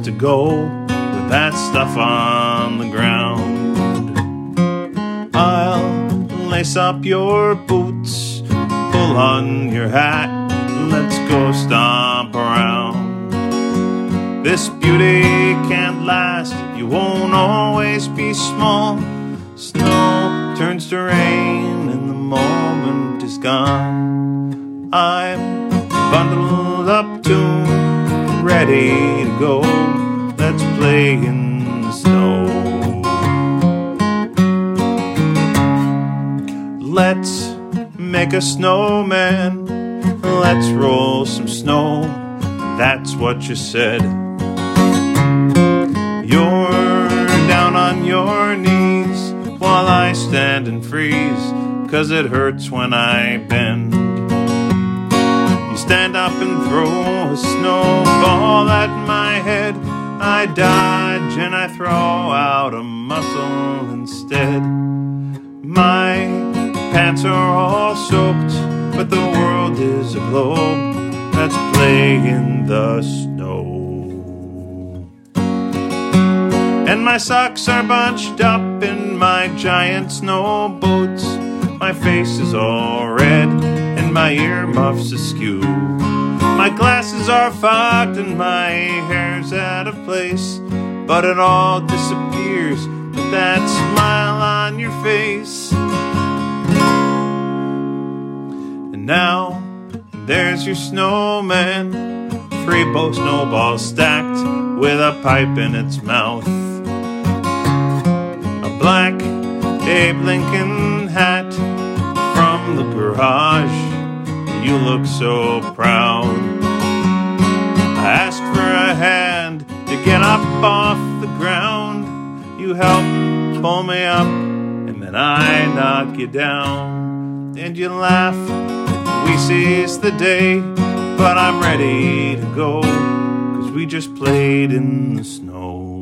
to go with that stuff on the ground. I'll lace up your boots, pull on your hat, let's go stomp around. This beauty can't last, you won't always be small. Snow turns to rain and the moment is gone. I'm bundled up too, ready to go. Let's play in the snow. Let's make a snowman, let's roll some snow. That's what you said. You're down on your knees while I stand and freeze, 'cause it hurts when I bend. You stand up and throw a snowball at my head. I dodge and I throw out a muscle instead. My pants are all soaked, but the world is a globe. Let's play in the snow. And my socks are bunched up in my giant snow boots. My face is all red and my earmuffs askew. My glasses are fogged and my hair's out of place, but it all disappears with that smile on your face. And now there's your snowman, three snowballs stacked with a pipe in its mouth. A black Abe Lincoln hat from the garage, you look so proud. I asked for a hand to get up off the ground. You help pull me up and then I knock you down. And you laugh, we seize the day, but I'm ready to go, 'cause we just played in the snow.